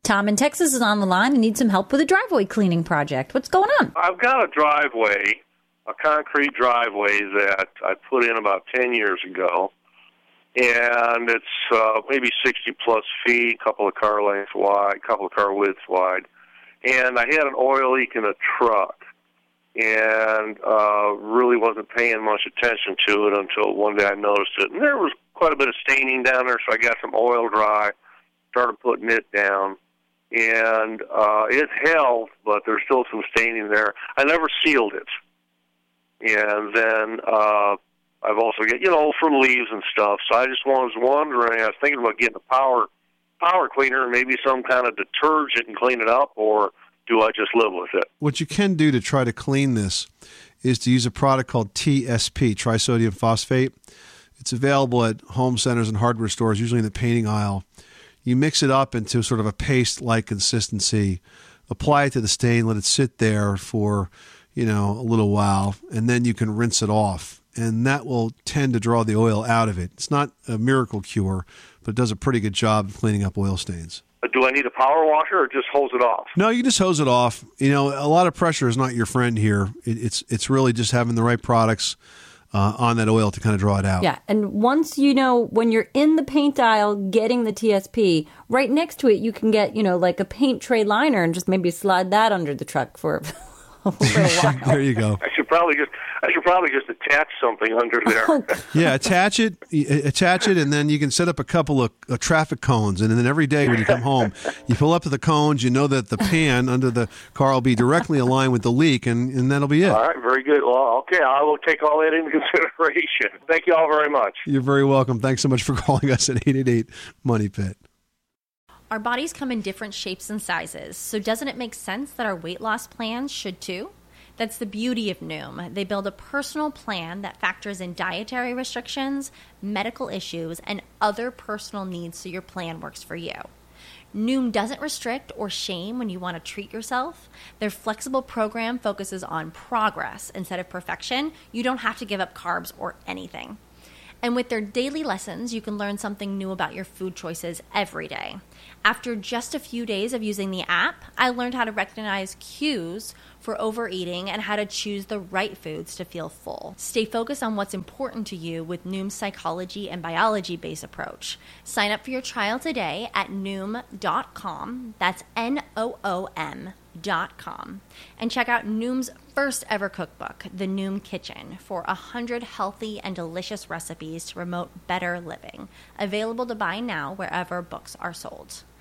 Tom in Texas is on the line and needs some help with a driveway cleaning project. What's going on? I've got a driveway, a concrete driveway that I put in about 10 years ago, and it's maybe 60-plus feet, a couple of car lengths wide, a couple of car widths wide, and I had an oil leak in a truck, and really wasn't paying much attention to it until one day I noticed it, and there was quite a bit of staining down there, so I got some oil dry, started putting it down. And it held, but there's still some staining there. I never sealed it. And then I've also got, from leaves and stuff. So I just was wondering, I was thinking about getting a power cleaner, maybe some kind of detergent and clean it up, or do I just live with it? What you can do to try to clean this is to use a product called TSP, trisodium phosphate. It's available at home centers and hardware stores, usually in the painting aisle. You mix it up into sort of a paste-like consistency, apply it to the stain, let it sit there for, a little while, and then you can rinse it off. And that will tend to draw the oil out of it. It's not a miracle cure, but it does a pretty good job of cleaning up oil stains. Do I need a power washer or just hose it off? No, you just hose it off. A lot of pressure is not your friend here. It's really just having the right products on that oil to kind of draw it out. Yeah, and once when you're in the paint aisle getting the TSP, right next to it you can get, like a paint tray liner and just maybe slide that under the truck for a while. There you go. I should probably just attach something under there. Yeah, attach it, and then you can set up a couple of traffic cones, and then every day when you come home, you pull up to the cones, you know that the pan under the car will be directly aligned with the leak, and that'll be it. All right, very good. Well, okay, I will take all that into consideration. Thank you all very much. You're very welcome. Thanks so much for calling us at 888-MONEY-PIT. Our bodies come in different shapes and sizes, so doesn't it make sense that our weight loss plans should too? That's the beauty of Noom. They build a personal plan that factors in dietary restrictions, medical issues, and other personal needs so your plan works for you. Noom doesn't restrict or shame when you want to treat yourself. Their flexible program focuses on progress instead of perfection. You don't have to give up carbs or anything. And with their daily lessons, you can learn something new about your food choices every day. After just a few days of using the app, I learned how to recognize cues for overeating and how to choose the right foods to feel full. Stay focused on what's important to you with Noom's psychology and biology-based approach. Sign up for your trial today at Noom.com. That's Noom.com. And check out Noom's first ever cookbook, The Noom Kitchen, for 100 healthy and delicious recipes to promote better living. Available to buy now wherever books are sold.